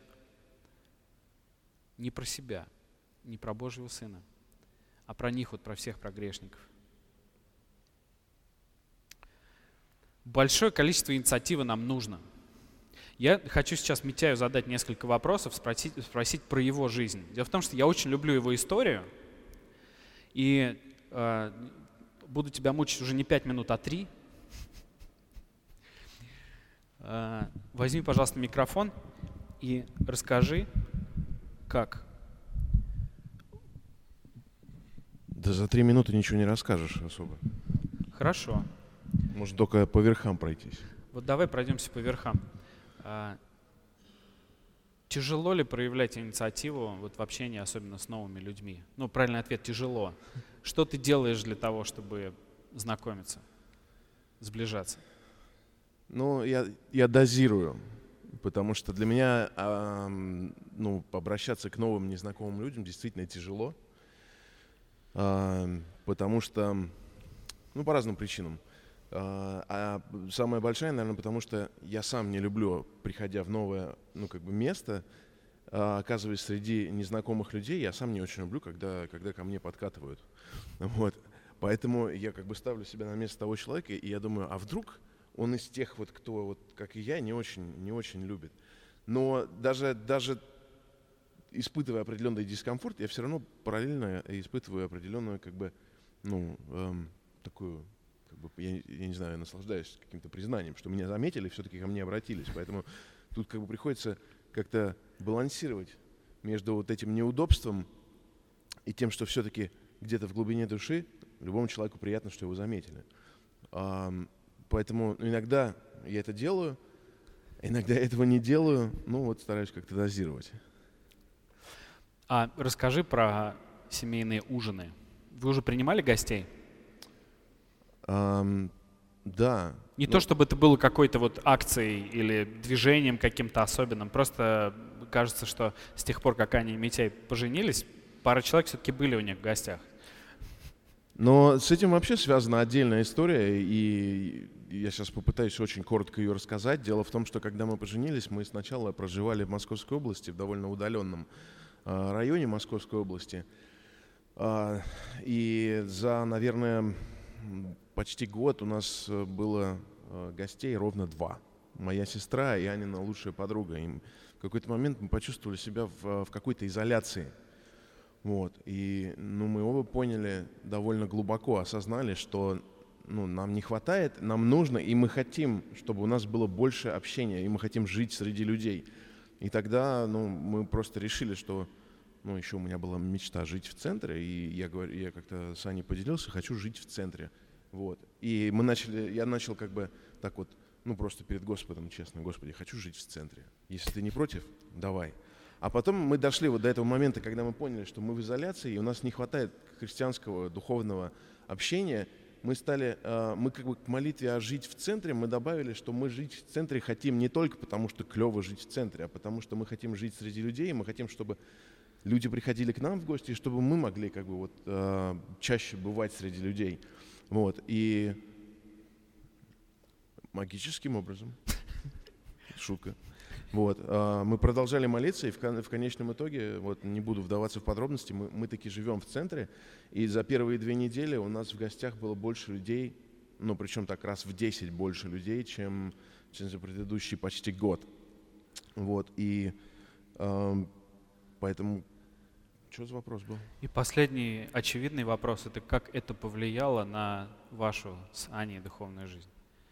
не про себя, не про Божьего Сына, а про них, вот про всех, про грешников. Большое количество инициативы нам нужно. Я хочу сейчас Митяю задать несколько вопросов, спросить, спросить про его жизнь. Дело в том, что я очень люблю его историю, и э, буду тебя мучить уже не пять минут, а три. Э, возьми, пожалуйста, микрофон и расскажи, как. Да за три минуты ничего не расскажешь особо. Хорошо. Может, только по верхам пройтись. Вот давай пройдемся по верхам. А, тяжело ли проявлять инициативу вот в общении, особенно с новыми людьми? Ну, правильный ответ — тяжело. Что ты делаешь для того, чтобы знакомиться, сближаться? Ну, я, я дозирую, потому что для меня а, ну, обращаться к новым незнакомым людям действительно тяжело, а, потому что, ну, по разным причинам. А самая большая, наверное, потому что я сам не люблю, приходя в новое, ну, как бы место, оказываясь среди незнакомых людей, я сам не очень люблю, когда, когда ко мне подкатывают. Вот. Поэтому я как бы ставлю себя на место того человека, и я думаю, а вдруг он из тех, вот, кто, вот, как и я, не очень, не очень любит. Но даже, даже испытывая определенный дискомфорт, я все равно параллельно испытываю определенную, как бы, ну, эм, такую... Я, я не знаю, наслаждаюсь каким-то признанием, что меня заметили, все-таки ко мне обратились. Поэтому тут как бы приходится как-то балансировать между вот этим неудобством и тем, что все-таки где-то в глубине души любому человеку приятно, что его заметили. А, поэтому иногда я это делаю, иногда я этого не делаю, ну вот стараюсь как-то дозировать. А расскажи про семейные ужины. Вы уже принимали гостей? Um, да. Не ну, то, чтобы это было какой-то вот акцией или движением каким-то особенным, просто кажется, что с тех пор, как Аня и Митяй поженились, пара человек все-таки были у них в гостях. Но с этим вообще связана отдельная история, и я сейчас попытаюсь очень коротко ее рассказать. Дело в том, что когда мы поженились, мы сначала проживали в Московской области, в довольно удаленном районе Московской области, и за, наверное, почти год у нас было гостей ровно два. Моя сестра и Анина лучшая подруга. И в какой-то момент мы почувствовали себя в, в какой-то изоляции. Вот. И ну, мы оба поняли, довольно глубоко осознали, что ну, нам не хватает, нам нужно, и мы хотим, чтобы у нас было больше общения, и мы хотим жить среди людей. И тогда ну, мы просто решили, что ну, еще у меня была мечта жить в центре, и я, говорю, я как-то с Аней поделился, хочу жить в центре. Вот. И мы начали, я начал как бы так вот, ну просто перед Господом, честно, Господи, хочу жить в центре. Если ты не против, давай. А потом мы дошли вот до этого момента, когда мы поняли, что мы в изоляции, и у нас не хватает христианского духовного общения. Мы стали, мы как бы к молитве о жить в центре, мы добавили, что мы жить в центре хотим не только потому, что клево жить в центре, а потому что мы хотим жить среди людей, и мы хотим, чтобы люди приходили к нам в гости, и чтобы мы могли как бы вот чаще бывать среди людей. Вот, и магическим образом, шутка, вот, мы продолжали молиться, и в, кон- в конечном итоге, вот, не буду вдаваться в подробности, мы, мы таки живем в центре, и за первые две недели у нас в гостях было больше людей, ну, причем так раз в десять больше людей, чем, чем за предыдущий почти год, вот, и э, поэтому... Что за вопрос был? И последний очевидный вопрос — это как это повлияло на вашу с Аней духовную жизнь?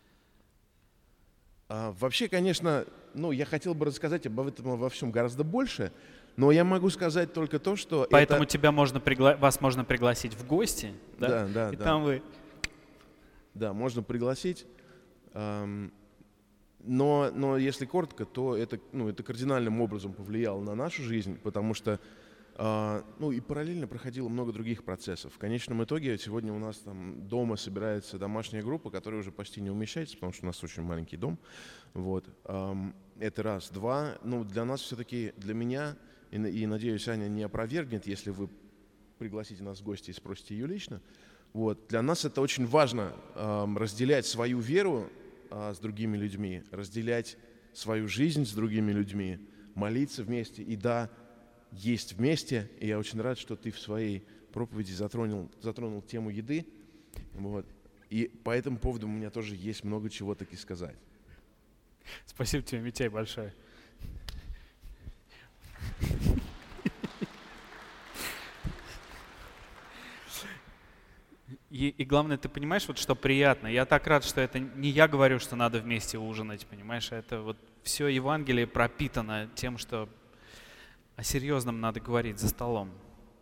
А, вообще, конечно, ну, я хотел бы рассказать об этом во всем гораздо больше, но я могу сказать только то, что Поэтому это... тебя можно пригла... вас можно пригласить в гости, да? Да, да, И да. там вы... Да, можно пригласить. Эм, но, но если коротко, то это, ну, это кардинальным образом повлияло на нашу жизнь, потому что Uh, ну и параллельно проходило много других процессов. В конечном итоге сегодня у нас там дома собирается домашняя группа, которая уже почти не умещается, потому что у нас очень маленький дом. Вот. Um, это раз. Два. Ну, для нас все-таки, для меня, и, и надеюсь, Аня не опровергнет, если вы пригласите нас в гости и спросите ее лично. Вот. Для нас это очень важно, um, разделять свою веру uh, с другими людьми, разделять свою жизнь с другими людьми, молиться вместе и да, есть вместе, и я очень рад, что ты в своей проповеди затронул, затронул тему еды. Вот. И по этому поводу у меня тоже есть много чего таки сказать. Спасибо тебе, Митяй, большое. И, и главное, ты понимаешь, вот что приятно. Я так рад, что это не я говорю, что надо вместе ужинать, понимаешь? Это вот все Евангелие пропитано тем, что о серьезном надо говорить за столом.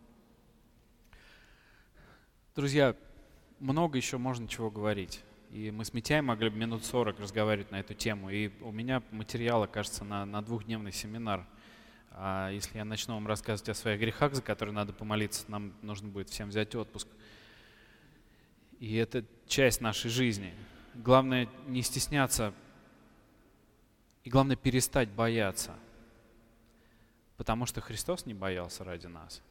Друзья, много еще можно чего говорить. И мы с Митяем могли бы минут сорок разговаривать на эту тему. И у меня материала, кажется, на, на двухдневный семинар. А если я начну вам рассказывать о своих грехах, за которые надо помолиться, нам нужно будет всем взять отпуск. И это часть нашей жизни. Главное не стесняться и главное перестать бояться. Потому что Христос не боялся ради нас.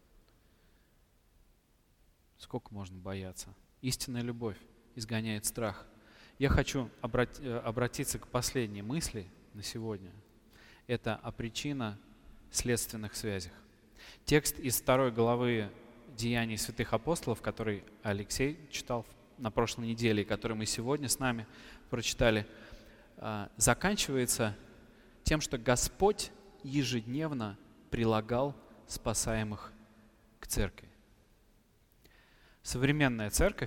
Сколько можно бояться? Истинная любовь изгоняет страх. Я хочу обрати, обратиться к последней мысли на сегодня. Это о причинно-следственных связях. Текст из второй главы Деяний святых апостолов, который Алексей читал на прошлой неделе, и который мы сегодня с нами прочитали, заканчивается тем, что Господь ежедневно прилагал спасаемых к церкви. Современная церковь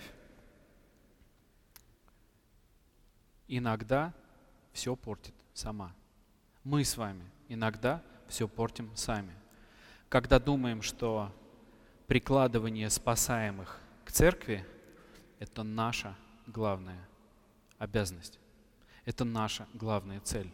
иногда все портит сама. Мы с вами иногда все портим сами. Когда думаем, что прикладывание спасаемых к церкви – это наша главная обязанность. Это наша главная цель.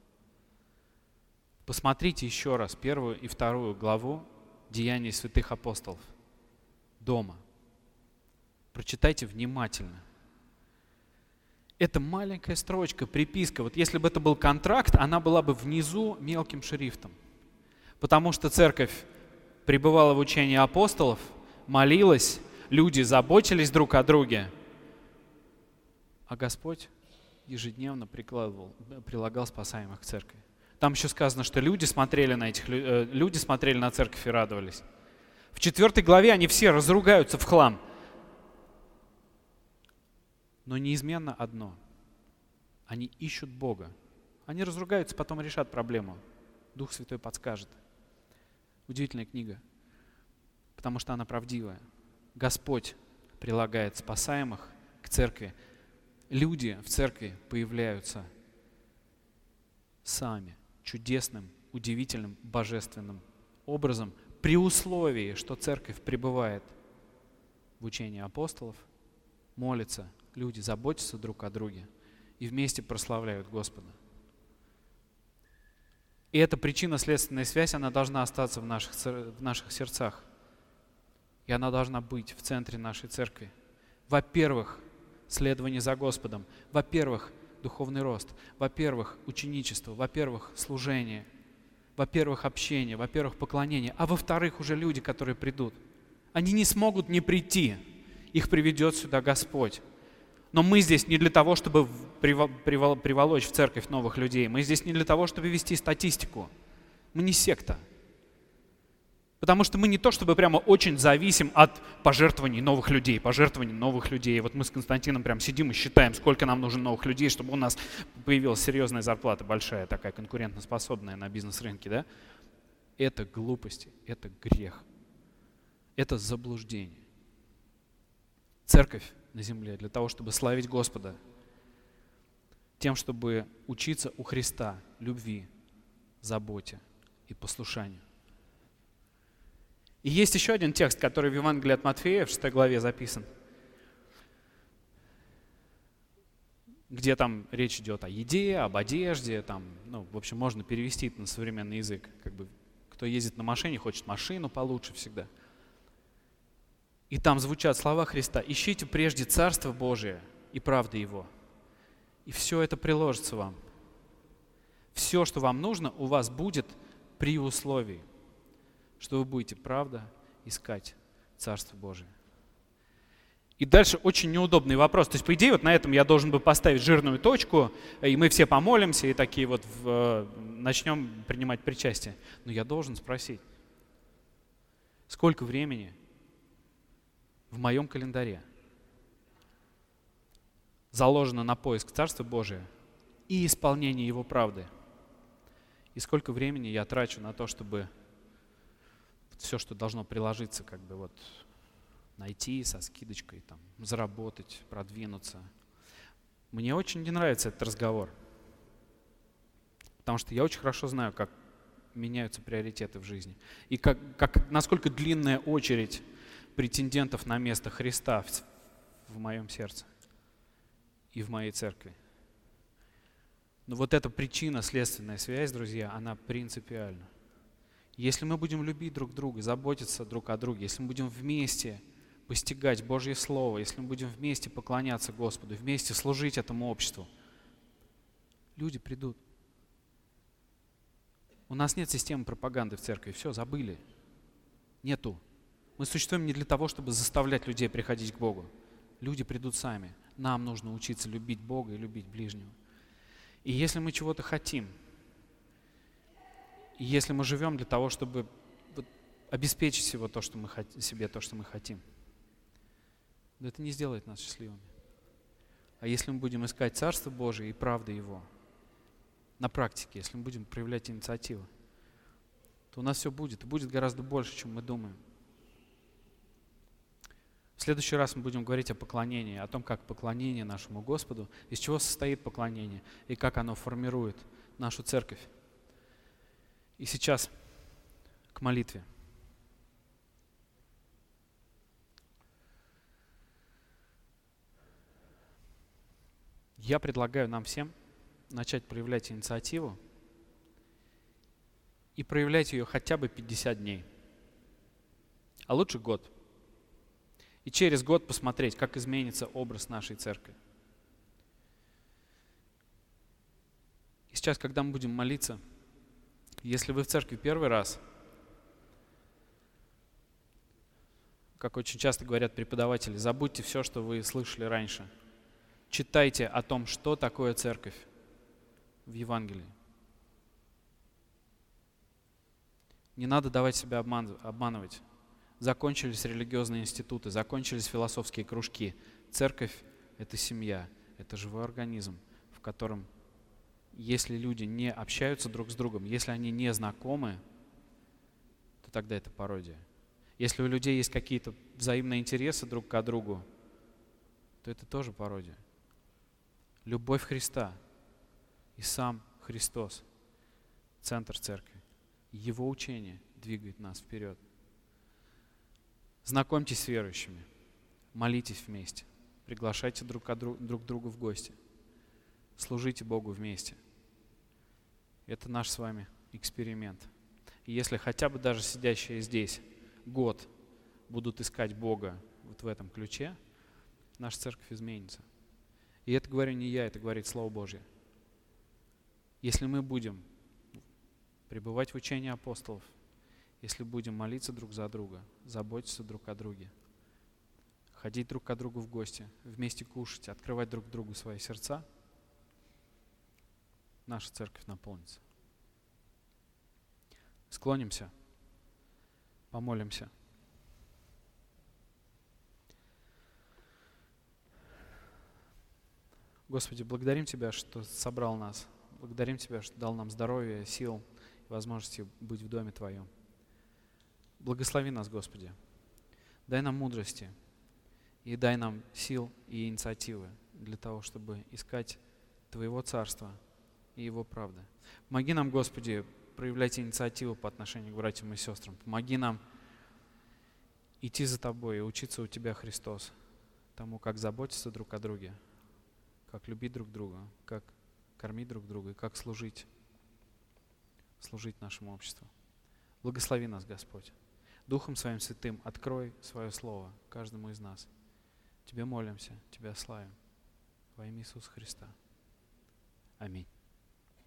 Посмотрите еще раз первую и вторую главу Деяний святых апостолов дома. Прочитайте внимательно. Это маленькая строчка, приписка. Вот если бы это был контракт, она была бы внизу мелким шрифтом. Потому что церковь пребывала в учении апостолов, молилась, люди заботились друг о друге, а Господь ежедневно прикладывал, прилагал спасаемых к церкви. Там еще сказано, что люди смотрели на этих люди смотрели на церковь и радовались. В четвертой главе они все разругаются в хлам. Но неизменно одно. Они ищут Бога. Они разругаются, потом решат проблему. Дух Святой подскажет. Удивительная книга, потому что она правдивая. Господь прилагает спасаемых к церкви. Люди в церкви появляются сами, чудесным, удивительным, божественным образом, при условии, что церковь пребывает в учении апостолов, молится, люди заботятся друг о друге и вместе прославляют Господа. И эта причинно-следственная связь, она должна остаться в наших, в наших сердцах. И она должна быть в центре нашей церкви. Во-первых, следование за Господом. Во-первых, духовный рост. Во-первых, ученичество. Во-первых, служение. Во-первых, общение. Во-первых, поклонение. А во-вторых, уже люди, которые придут. Они не смогут не прийти. Их приведет сюда Господь. Но мы здесь не для того, чтобы приволочь в церковь новых людей. Мы здесь не для того, чтобы вести статистику. Мы не секта. Потому что мы не то, чтобы прямо очень зависим от пожертвований новых людей, пожертвований новых людей. Вот мы с Константином прям сидим и считаем, сколько нам нужно новых людей, чтобы у нас появилась серьезная зарплата, большая такая, конкурентоспособная на бизнес-рынке. Да? Это глупости, это грех, это заблуждение. Церковь на земле для того, чтобы славить Господа, тем, чтобы учиться у Христа любви, заботе и послушанию. И есть еще один текст, который в Евангелии от Матфея в шестой главе записан, где там речь идет о еде, об одежде, там, ну, в общем, можно перевести это на современный язык. Как бы, кто ездит на машине, хочет машину получше всегда. И там звучат слова Христа: «Ищите прежде Царство Божие и правды Его, и все это приложится вам». Все, что вам нужно, у вас будет при условии, что вы будете, правда, искать Царство Божие. И дальше очень неудобный вопрос. То есть, по идее, вот на этом я должен был поставить жирную точку, и мы все помолимся, и такие вот в, начнем принимать причастие. Но я должен спросить, сколько времени в моем календаре заложено на поиск Царства Божия и исполнение Его правды. И сколько времени я трачу на то, чтобы все, что должно приложиться, как бы вот найти со скидочкой, там, заработать, продвинуться. Мне очень не нравится этот разговор, потому что я очень хорошо знаю, как меняются приоритеты в жизни. И как, как, насколько длинная очередь претендентов на место Христа в, в моем сердце и в моей церкви. Но вот эта причинно-следственная связь, друзья, она принципиальна. Если мы будем любить друг друга, заботиться друг о друге, если мы будем вместе постигать Божье Слово, если мы будем вместе поклоняться Господу, вместе служить этому обществу, люди придут. У нас нет системы пропаганды в церкви, все, забыли. Нету. Мы существуем не для того, чтобы заставлять людей приходить к Богу. Люди придут сами. Нам нужно учиться любить Бога и любить ближнего. И если мы чего-то хотим, и если мы живем для того, чтобы вот обеспечить себе то, что мы хотим, себе то, что мы хотим, да это не сделает нас счастливыми. А если мы будем искать Царство Божие и правды Его, на практике, если мы будем проявлять инициативу, то у нас все будет, и будет гораздо больше, чем мы думаем. В следующий раз мы будем говорить о поклонении, о том, как поклонение нашему Господу, из чего состоит поклонение, и как оно формирует нашу церковь. И сейчас к молитве. Я предлагаю нам всем начать проявлять инициативу и проявлять ее хотя бы пятьдесят дней, а лучше год. И через год посмотреть, как изменится образ нашей церкви. И сейчас, когда мы будем молиться, если вы в церкви первый раз, как очень часто говорят преподаватели, забудьте все, что вы слышали раньше. Читайте о том, что такое церковь в Евангелии. Не надо давать себя обман, обманывать. Закончились религиозные институты, закончились философские кружки. Церковь — это семья, это живой организм, в котором, если люди не общаются друг с другом, если они не знакомы, то тогда это пародия. Если у людей есть какие-то взаимные интересы друг к другу, то это тоже пародия. Любовь Христа и сам Христос — центр церкви. Его учение двигает нас вперед. Знакомьтесь с верующими, молитесь вместе, приглашайте друг, друг, друг друга в гости, служите Богу вместе. Это наш с вами эксперимент. И если хотя бы даже сидящие здесь год будут искать Бога вот в этом ключе, наша церковь изменится. И это говорю не я, это говорит Слово Божье. Если мы будем пребывать в учении апостолов, если будем молиться друг за друга, заботиться друг о друге, ходить друг к другу в гости, вместе кушать, открывать друг другу свои сердца, наша церковь наполнится. Склонимся, помолимся. Господи, благодарим Тебя, что собрал нас. Благодарим Тебя, что дал нам здоровье, сил и возможности быть в Доме Твоем. Благослови нас, Господи. Дай нам мудрости и дай нам сил и инициативы для того, чтобы искать Твоего Царства и Его правды. Помоги нам, Господи, проявлять инициативу по отношению к братьям и сестрам. Помоги нам идти за Тобой и учиться у Тебя, Христос, тому, как заботиться друг о друге, как любить друг друга, как кормить друг друга и как служить, служить нашему обществу. Благослови нас, Господь. Духом Своим Святым открой Свое Слово каждому из нас. Тебе молимся, Тебя славим. Во имя Иисуса Христа. Аминь.